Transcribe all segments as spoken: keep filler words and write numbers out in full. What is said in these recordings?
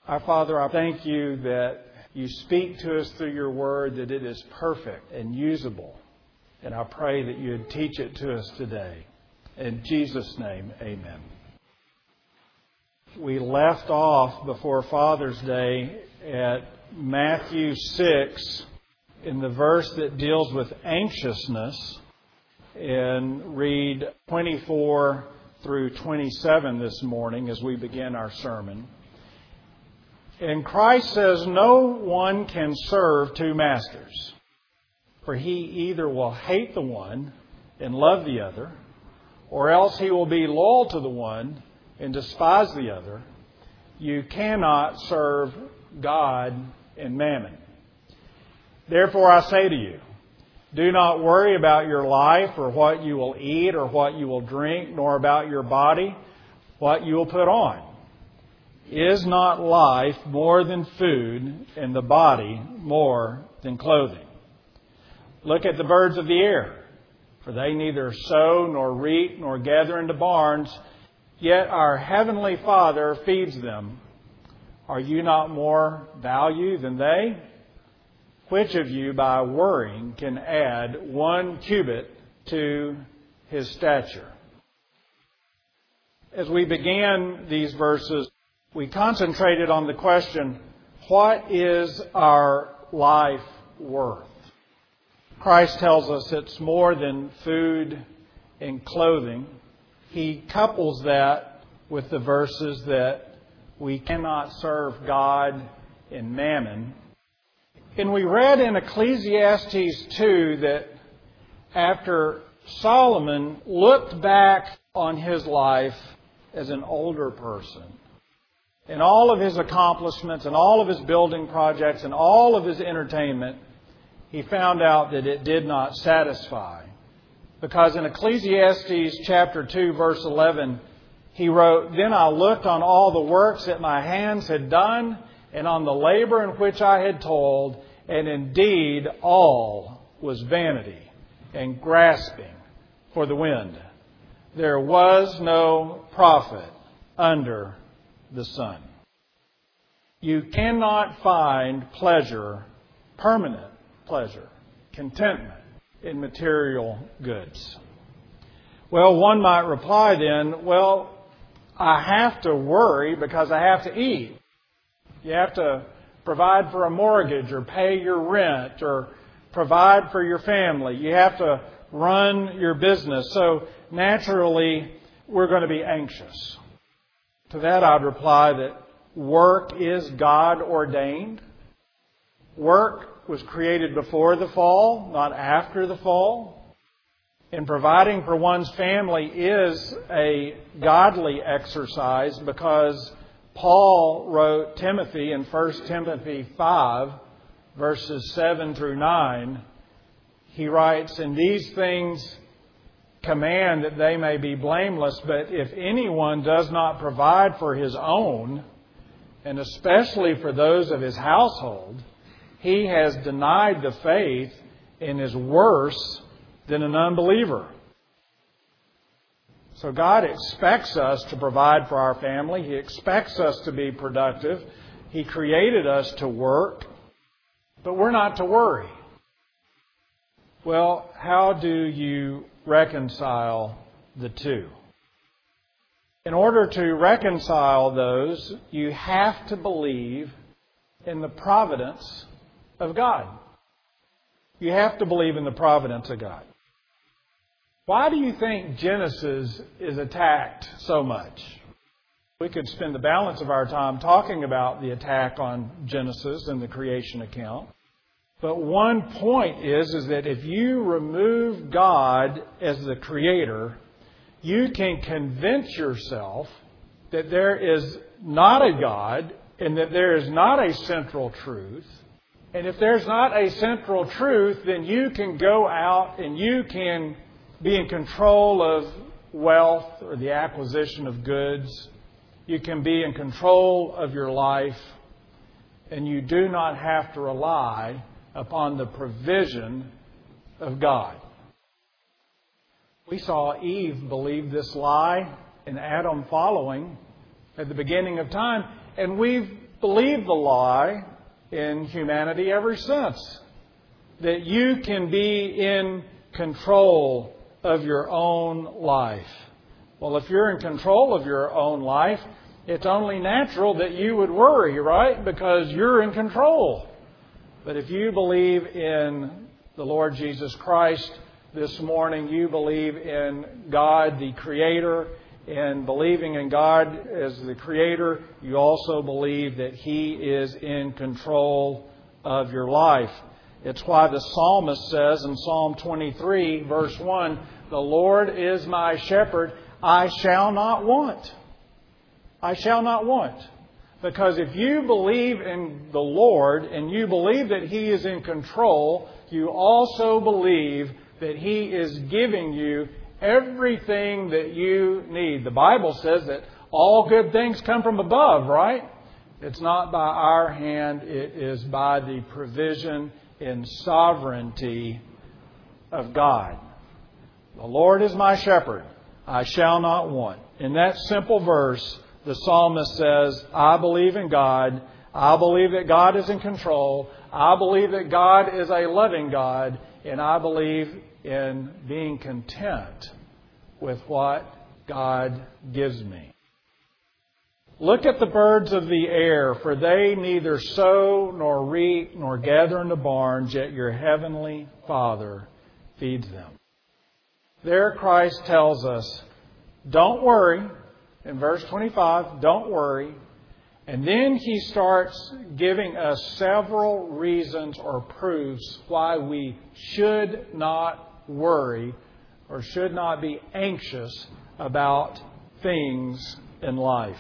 Our Father, I thank you that you speak to us through your word, that it is perfect and usable. And I pray that you would teach it to us today. In Jesus' name, amen. We left off before Father's Day at Matthew six in the verse that deals with anxiousness, and read twenty-four through twenty-seven this morning as we begin our sermon. And Christ says, no one can serve two masters, for he either will hate the one and love the other, or else he will be loyal to the one and despise the other. You cannot serve God and mammon. Therefore I say to you, do not worry about your life or what you will eat or what you will drink, nor about your body, what you will put on. Is not life more than food, and the body more than clothing? Look at the birds of the air, for they neither sow nor reap nor gather into barns, yet our heavenly Father feeds them. Are you not more value than they? Which of you, by worrying, can add one cubit to his stature? As we began these verses, we concentrated on the question, what is our life worth? Christ tells us it's more than food and clothing. He couples that with the verses that we cannot serve God and mammon. And we read in Ecclesiastes two that after Solomon looked back on his life as an older person, and all of his accomplishments and all of his building projects and all of his entertainment, he found out that it did not satisfy. Because in Ecclesiastes chapter two, verse eleven, he wrote, Then I looked on all the works that my hands had done, and on the labor in which I had toiled, and indeed all was vanity and grasping for the wind. There was no profit under the sun. You cannot find pleasure, permanent pleasure, contentment in material goods. Well, one might reply then, well, I have to worry because I have to eat. You have to provide for a mortgage or pay your rent or provide for your family. You have to run your business. So naturally, we're going to be anxious. To that I'd reply that work is God ordained. Work was created before the fall, not after the fall. And providing for one's family is a godly exercise, because Paul wrote Timothy in First Timothy five, verses seven through nine. He writes, "In these things command that they may be blameless, but if anyone does not provide for his own, and especially for those of his household, he has denied the faith and is worse than an unbeliever." So God expects us to provide for our family. He expects us to be productive. He created us to work, but we're not to worry. Well, how do you reconcile the two? In order to reconcile those, you have to believe in the providence of God. You have to believe in the providence of God. Why do you think Genesis is attacked so much? We could spend the balance of our time talking about the attack on Genesis and the creation account. But one point is, is that if you remove God as the creator, you can convince yourself that there is not a God and that there is not a central truth. And if there's not a central truth, then you can go out and you can be in control of wealth or the acquisition of goods. You can be in control of your life, and you do not have to rely upon the provision of God. We saw Eve believe this lie and Adam following at the beginning of time, And we've believed the lie in humanity ever since, that you can be in control of your own life. Well, if you're in control of your own life, it's only natural that you would worry, right? Because you're in control. But if you believe in the Lord Jesus Christ this morning, you believe in God the Creator, and believing in God as the Creator, you also believe that He is in control of your life. It's why the psalmist says in Psalm twenty-three, verse one, "The Lord is my shepherd, I shall not want." I shall not want. Because if you believe in the Lord and you believe that He is in control, you also believe that He is giving you everything that you need. The Bible says that all good things come from above, right? It's not by our hand, it is by the provision and sovereignty of God. The Lord is my shepherd, I shall not want. In that simple verse, the psalmist says, I believe in God. I believe that God is in control. I believe that God is a loving God. And I believe in being content with what God gives me. Look at the birds of the air, for they neither sow nor reap nor gather into barns, yet your heavenly Father feeds them. There Christ tells us, don't worry. In verse twenty-five, don't worry. And then He starts giving us several reasons or proofs why we should not worry or should not be anxious about things in life.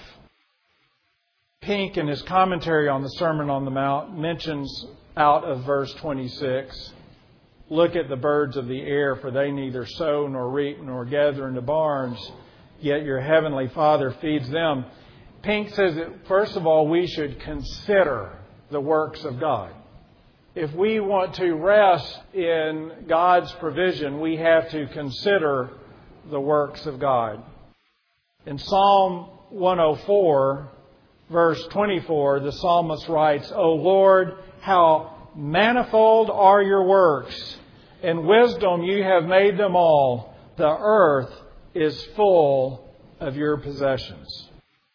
Pink, in his commentary on the Sermon on the Mount, mentions out of verse twenty-six, look at the birds of the air, for they neither sow nor reap nor gather into barns, yet your heavenly Father feeds them. Pink says that, first of all, we should consider the works of God. If we want to rest in God's provision, we have to consider the works of God. In Psalm one oh four, verse twenty-four, the psalmist writes, O Lord, how manifold are your works! In wisdom you have made them all. The earth is full of your possessions.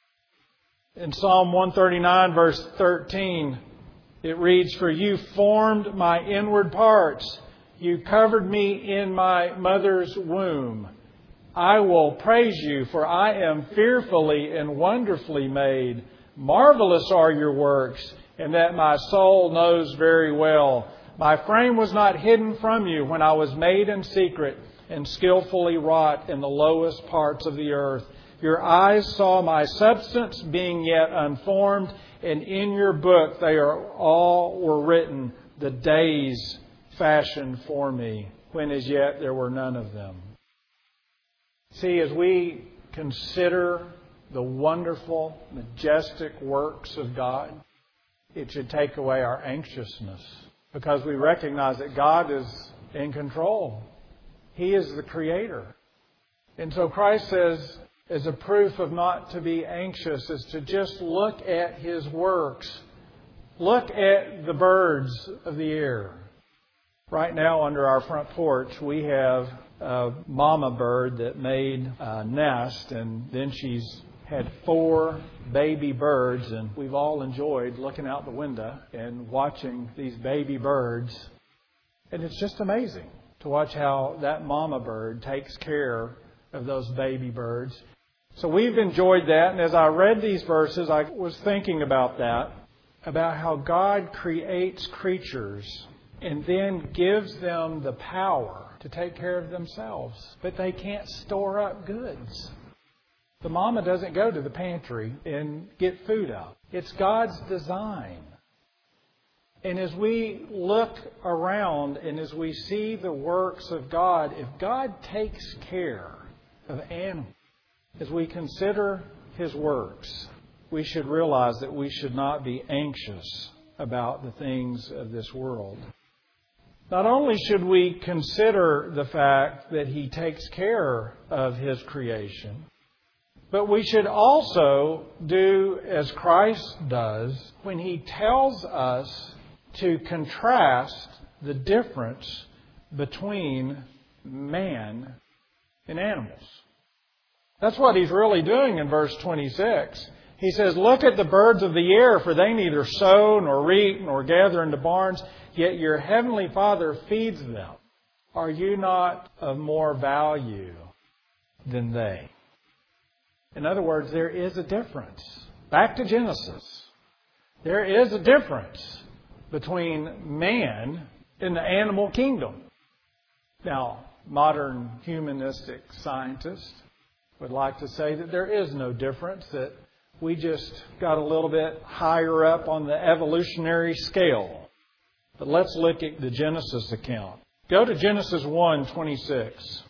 In Psalm one thirty-nine, verse thirteen, it reads, For you formed my inward parts. You covered me in my mother's womb. I will praise you, for I am fearfully and wonderfully made. Marvelous are your works, and that my soul knows very well. My frame was not hidden from you when I was made in secret and skillfully wrought in the lowest parts of the earth. Your eyes saw my substance being yet unformed, and in your book they are all were written, the days fashioned for me, when as yet there were none of them. See, as we consider the wonderful, majestic works of God, it should take away our anxiousness, because we recognize that God is in control. He is the Creator. And so Christ says, as a proof of not to be anxious, is to just look at His works. Look at the birds of the air. Right now, under our front porch, we have a mama bird that made a nest, and then she's had four baby birds, and we've all enjoyed looking out the window and watching these baby birds. And it's just amazing to watch how that mama bird takes care of those baby birds. So we've enjoyed that, and as I read these verses, I was thinking about that, about how God creates creatures and then gives them the power to take care of themselves, but they can't store up goods. The mama doesn't go to the pantry and get food out. It's God's design. And as we look around and as we see the works of God, if God takes care of animals, as we consider His works, we should realize that we should not be anxious about the things of this world. Not only should we consider the fact that He takes care of His creation, But we should also do as Christ does when He tells us to contrast the difference between man and animals. That's what He's really doing in verse twenty-six. He says, "Look at the birds of the air, for they neither sow nor reap nor gather into barns, yet your heavenly Father feeds them. Are you not of more value than they?" In other words, there is a difference. Back to Genesis. There is a difference between man and the animal kingdom. Now, modern humanistic scientists would like to say that there is no difference, that we just got a little bit higher up on the evolutionary scale. But let's look at the Genesis account. Go to Genesis one twenty-six.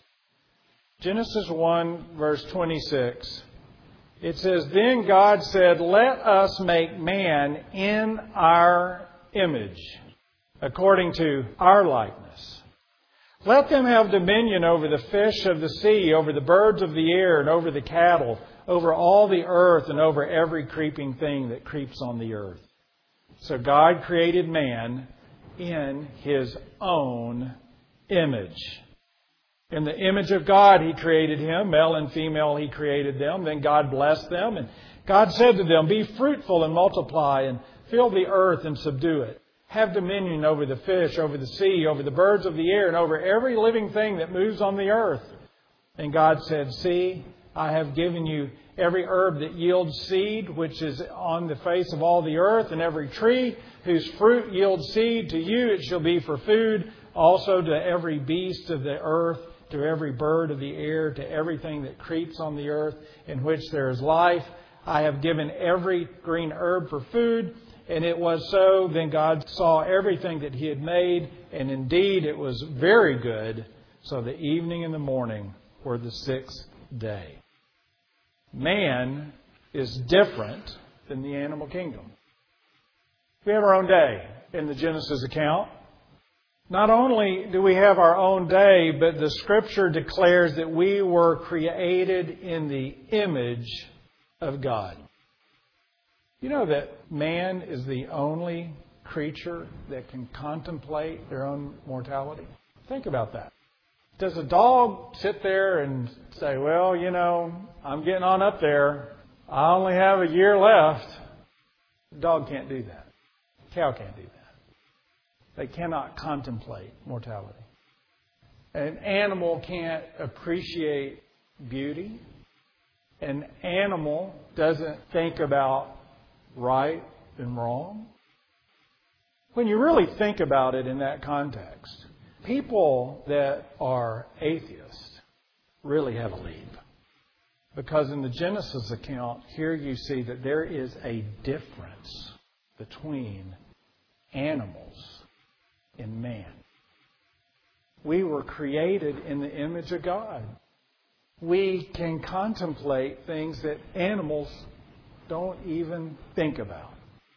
Genesis one, verse twenty-six. It says, "Then God said, let us make man in our image, according to our likeness. Let them have dominion over the fish of the sea, over the birds of the air, and over the cattle, over all the earth, and over every creeping thing that creeps on the earth." So God created man in His own image. In the image of God He created him, male and female He created them. Then God blessed them, and God said to them, "Be fruitful and multiply, and fill the earth and subdue it. Have dominion over the fish, over the sea, over the birds of the air, and over every living thing that moves on the earth." And God said, "See, I have given you every herb that yields seed, which is on the face of all the earth, and every tree whose fruit yields seed. To you it shall be for food. Also to every beast of the earth, to every bird of the air, to everything that creeps on the earth, in which there is life. I have given every green herb for food." And it was so. Then God saw everything that He had made, and indeed it was very good. So the evening and the morning were the sixth day. Man is different than the animal kingdom. We have our own day in the Genesis account. Not only do we have our own day, but the Scripture declares that we were created in the image of God. You know that man is the only creature that can contemplate their own mortality? Think about that. Does a dog sit there and say, "Well, you know, I'm getting on up there. I only have a year left"? The dog can't do that. The cow can't do that. They cannot contemplate mortality. An animal can't appreciate beauty. An animal doesn't think about right and wrong. When you really think about it in that context, people that are atheists really have a leap. Because in the Genesis account, here you see that there is a difference between animals and man. We were created in the image of God. We can contemplate things that animals don't even think about.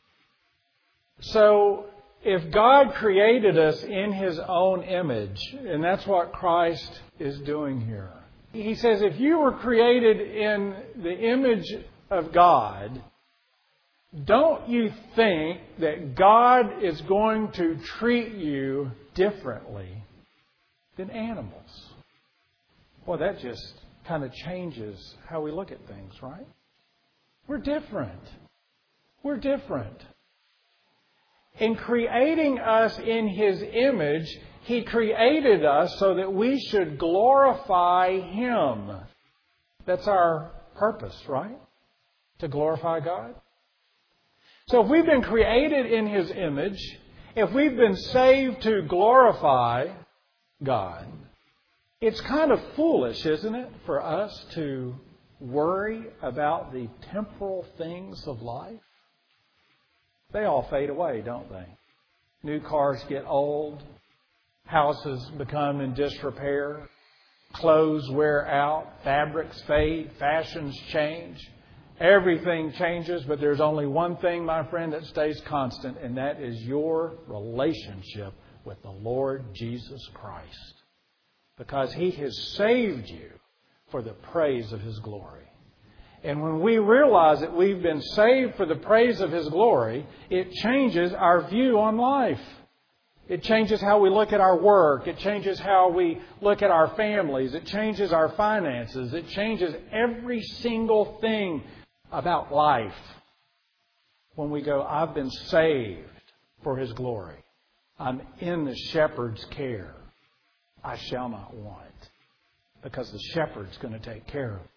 So, if God created us in His own image, and that's what Christ is doing here. He says, if you were created in the image of God, don't you think that God is going to treat you differently than animals? Well, that just kind of changes how we look at things, right? We're different. We're different. In creating us in His image, He created us so that we should glorify Him. That's our purpose, right? To glorify God. So if we've been created in His image, if we've been saved to glorify God, it's kind of foolish, isn't it, for us to worry about the temporal things of life? They all fade away, don't they? New cars get old. Houses become in disrepair. Clothes wear out. Fabrics fade. Fashions change. Everything changes, but there's only one thing, my friend, that stays constant, and that is your relationship with the Lord Jesus Christ. Because He has saved you for the praise of His glory. And when we realize that we've been saved for the praise of His glory, it changes our view on life. It changes how we look at our work. It changes how we look at our families. It changes our finances. It changes every single thing about life. When we go, I've been saved for His glory. I'm in the shepherd's care. I shall not want, because the shepherd's going to take care of me.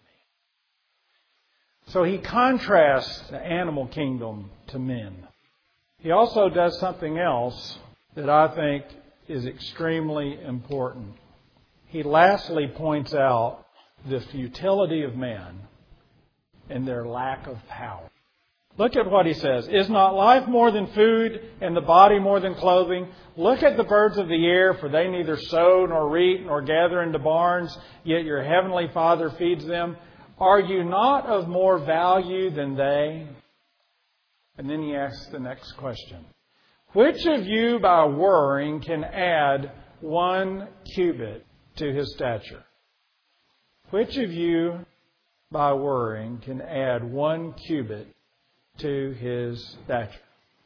So He contrasts the animal kingdom to men. He also does something else that I think is extremely important. He lastly points out the futility of man and their lack of power. Look at what he says. Is not life more than food, and the body more than clothing? Look at the birds of the air, for they neither sow nor reap nor gather into barns, yet your heavenly Father feeds them. Are you not of more value than they? And then he asks the next question. Which of you by worrying can add one cubit to his stature? Which of you by worrying can add one cubit to his stature?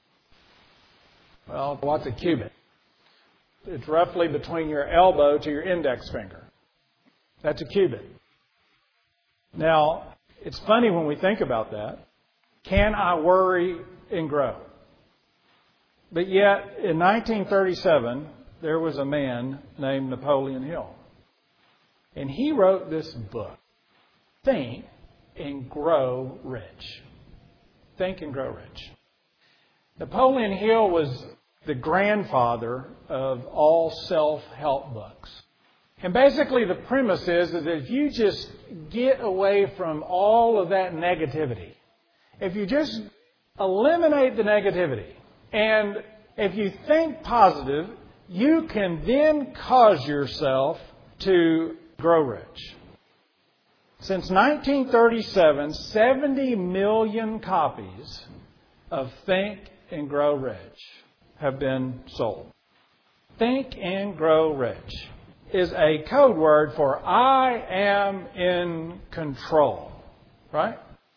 Well, what's a cubit? It's roughly between your elbow to your index finger. That's a cubit. Now, it's funny when we think about that. Can I worry and grow? But yet, in nineteen thirty-seven, there was a man named Napoleon Hill. And he wrote this book, Think and Grow Rich. Think and Grow Rich. Napoleon Hill was the grandfather of all self-help books. And basically the premise is that if you just get away from all of that negativity, if you just eliminate the negativity, and if you think positive, you can then cause yourself to grow rich. Since nineteen thirty-seven, seventy million copies of Think and Grow Rich have been sold. Think and Grow Rich is a code word for I am in control. Right?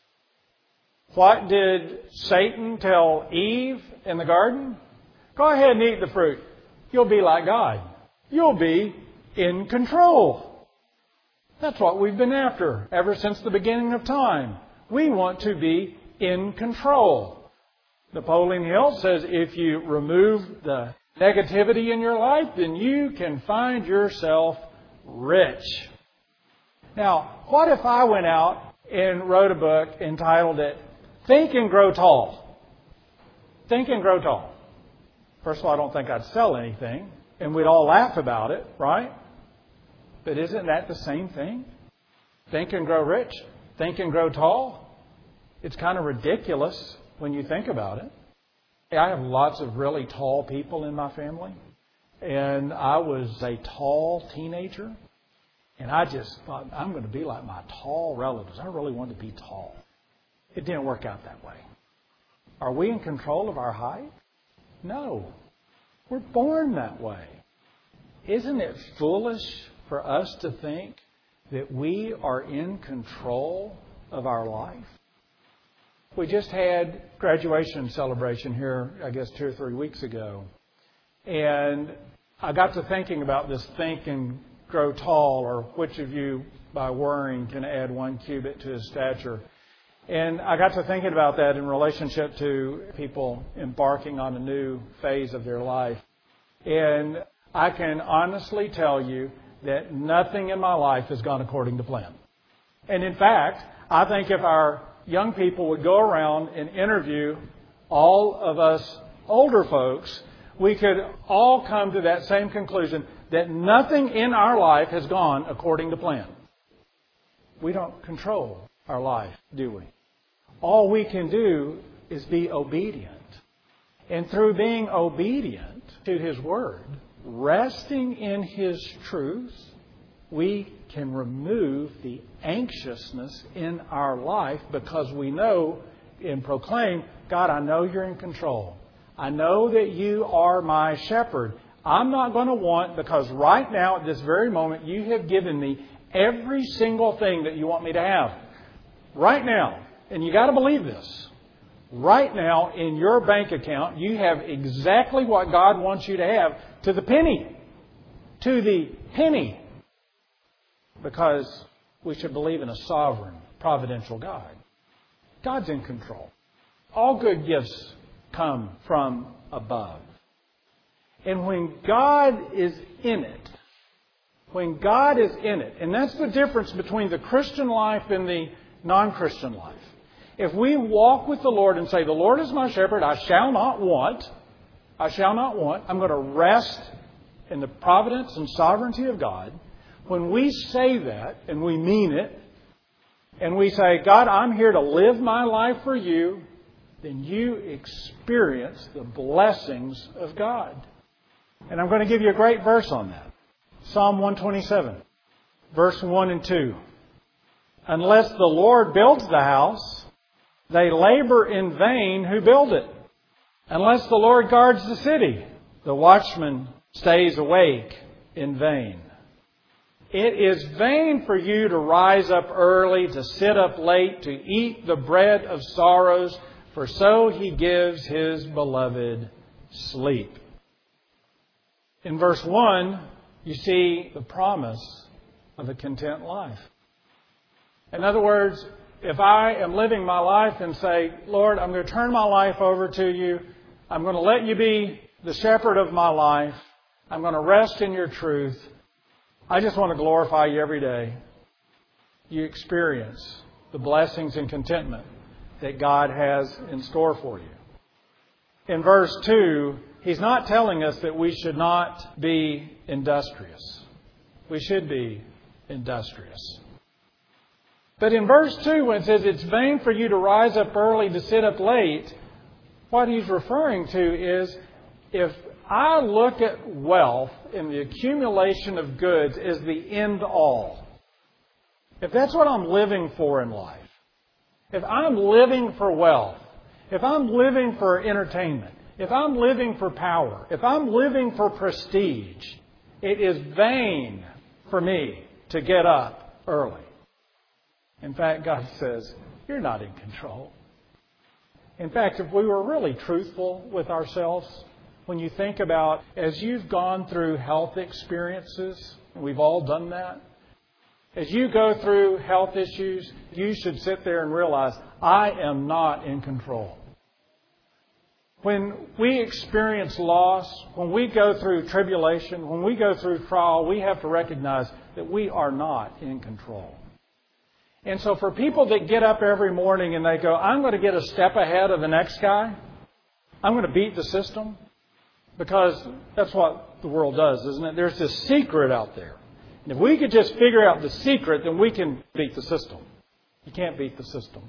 What did Satan tell Eve in the garden? Go ahead and eat the fruit. You'll be like God. You'll be in control. That's what we've been after ever since the beginning of time. We want to be in control. Napoleon Hill says if you remove the negativity in your life, then you can find yourself rich. Now, what if I went out and wrote a book entitled it Think and Grow Tall? Think and Grow Tall. First of all, I don't think I'd sell anything, and we'd all laugh about it, right? But isn't that the same thing? Think and grow rich. Think and grow tall. It's kind of ridiculous when you think about it. I have lots of really tall people in my family. And I was a tall teenager. And I just thought, I'm going to be like my tall relatives. I really wanted to be tall. It didn't work out that way. Are we in control of our height? No. We're born that way. Isn't it foolish for us to think that we are in control of our life? We just had graduation celebration here, I guess, two or three weeks ago. And I got to thinking about this think and grow tall, or which of you by worrying can add one cubit to his stature. And I got to thinking about that in relationship to people embarking on a new phase of their life. And I can honestly tell you that nothing in my life has gone according to plan. And in fact, I think if our young people would go around and interview all of us older folks, we could all come to that same conclusion that nothing in our life has gone according to plan. We don't control our life, do we? All we can do is be obedient. And through being obedient to His Word, resting in His truth, we can remove the anxiousness in our life because we know and proclaim, God, I know you're in control. I know that you are my shepherd. I'm not going to want, because right now at this very moment you have given me every single thing that you want me to have. right now, and you got to believe this, right now in your bank account, you have exactly what God wants you to have to the penny. To the penny. Because we should believe in a sovereign, providential God. God's in control. All good gifts come from above. And when God is in it, when God is in it, and that's the difference between the Christian life and the non-Christian life. If we walk with the Lord and say, the Lord is my shepherd, I shall not want, I shall not want, I'm going to rest in the providence and sovereignty of God. When we say that, and we mean it, and we say, God, I'm here to live my life for you, then you experience the blessings of God. And I'm going to give you a great verse on that. Psalm one twenty-seven, verse one and two. Unless the Lord builds the house, they labor in vain who build it. Unless the Lord guards the city, the watchman stays awake in vain. It is vain for you to rise up early, to sit up late, to eat the bread of sorrows, for so He gives His beloved sleep. In verse one, you see the promise of a content life. In other words, if I am living my life and say, Lord, I'm going to turn my life over to you. I'm going to let you be the shepherd of my life. I'm going to rest in your truth. I just want to glorify you every day. You experience the blessings and contentment that God has in store for you. In verse two, He's not telling us that we should not be industrious. We should be industrious. But in verse two, when it says it's vain for you to rise up early, to sit up late, what He's referring to is if I look at wealth and the accumulation of goods as the end all, if that's what I'm living for in life, if I'm living for wealth, if I'm living for entertainment, if I'm living for power, if I'm living for prestige, it is vain for me to get up early. In fact, God says, you're not in control. In fact, if we were really truthful with ourselves, when you think about, as you've gone through health experiences, and we've all done that, as you go through health issues, you should sit there and realize, I am not in control. When we experience loss, when we go through tribulation, when we go through trial, we have to recognize that we are not in control. And so for people that get up every morning and they go, I'm going to get a step ahead of the next guy, I'm going to beat the system, because that's what the world does, isn't it? There's this secret out there. And if we could just figure out the secret, then we can beat the system. You can't beat the system.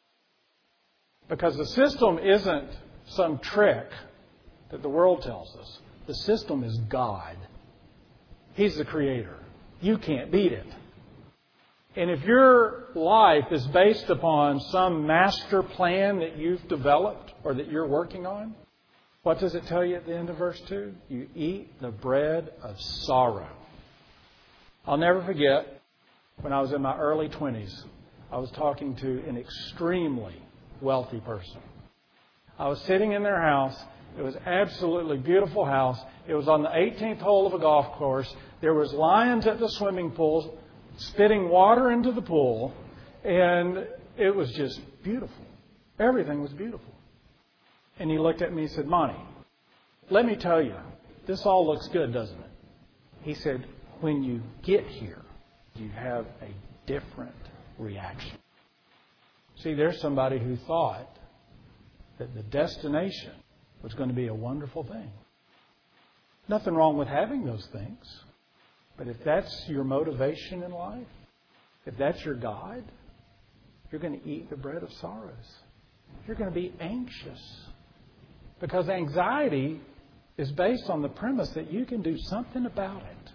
Because the system isn't some trick that the world tells us. The system is God. He's the creator. You can't beat it. And if your life is based upon some master plan that you've developed or that you're working on, what does it tell you at the end of verse two? You eat the bread of sorrow. I'll never forget when I was in my early twenties, I was talking to an extremely wealthy person. I was sitting in their house. It was an absolutely beautiful house. It was on the eighteenth hole of a golf course. There was lions at the swimming pool spitting water into the pool. And it was just beautiful. Everything was beautiful. And he looked at me and said, Monty, let me tell you, this all looks good, doesn't it? He said, when you get here, you have a different reaction. See, there's somebody who thought that the destination was going to be a wonderful thing. Nothing wrong with having those things. But if that's your motivation in life, if that's your God, you're going to eat the bread of sorrows. You're going to be anxious. Because anxiety is based on the premise that you can do something about it.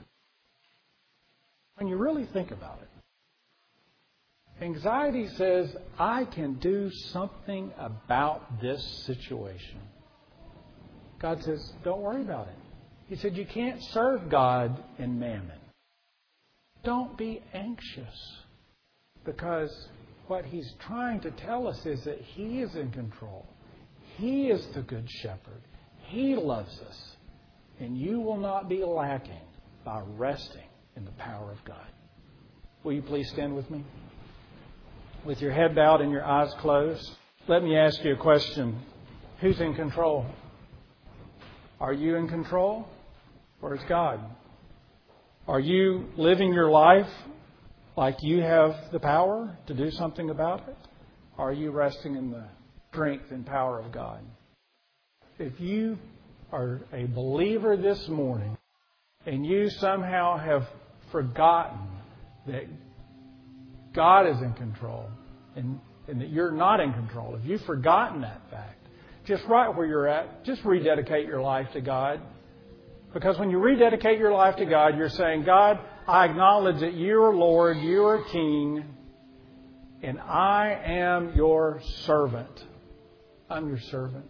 When you really think about it, anxiety says, I can do something about this situation. God says, don't worry about it. He said, you can't serve God and mammon. Don't be anxious. Because what He's trying to tell us is that He is in control. He is the Good Shepherd. He loves us. And you will not be lacking by resting in the power of God. Will you please stand with me? With your head bowed and your eyes closed, let me ask you a question. Who's in control? Are you in control? Or is God? Are you living your life like you have the power to do something about it? Or are you resting in the strength and power of God? If you are a believer this morning and you somehow have forgotten that God is in control and, and that you're not in control, if you've forgotten that fact, just right where you're at, just rededicate your life to God. Because when you rededicate your life to God, you're saying, God, I acknowledge that you are Lord, you are King, and I am your servant. I'm your servant.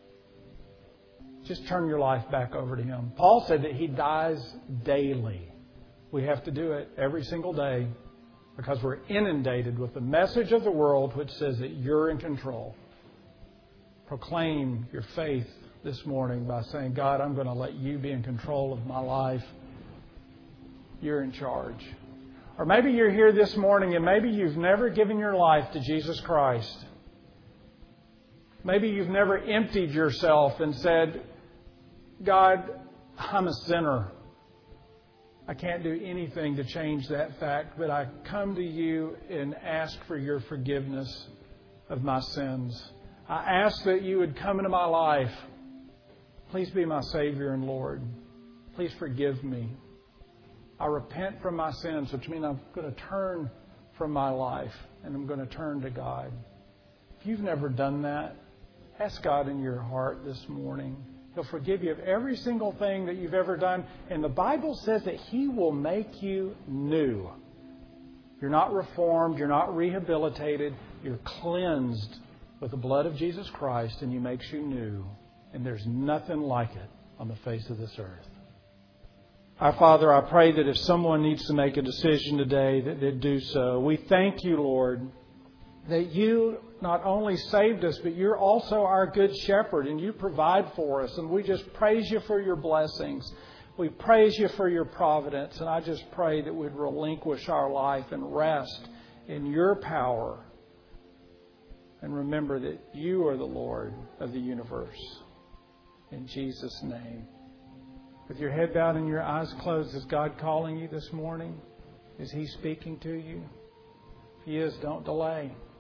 Just turn your life back over to Him. Paul said that he dies daily. We have to do it every single day because we're inundated with the message of the world which says that you're in control. Proclaim your faith this morning by saying, God, I'm going to let you be in control of my life. You're in charge. Or maybe you're here this morning and maybe you've never given your life to Jesus Christ. Maybe you've never emptied yourself and said, God, I'm a sinner. I can't do anything to change that fact, but I come to you and ask for your forgiveness of my sins. I ask that you would come into my life. Please be my Savior and Lord. Please forgive me. I repent from my sins, which means I'm going to turn from my life and I'm going to turn to God. If you've never done that, ask God in your heart this morning. He'll forgive you of every single thing that you've ever done. And the Bible says that He will make you new. You're not reformed. You're not rehabilitated. You're cleansed with the blood of Jesus Christ, and He makes you new. And there's nothing like it on the face of this earth. Our Father, I pray that if someone needs to make a decision today, that they'd do so. We thank you, Lord, that you not only saved us, but you're also our good shepherd and you provide for us. And we just praise you for your blessings. We praise you for your providence. And I just pray that we'd relinquish our life and rest in your power. And remember that you are the Lord of the universe. In Jesus' name. With your head bowed and your eyes closed, is God calling you this morning? Is He speaking to you? If He is, don't delay.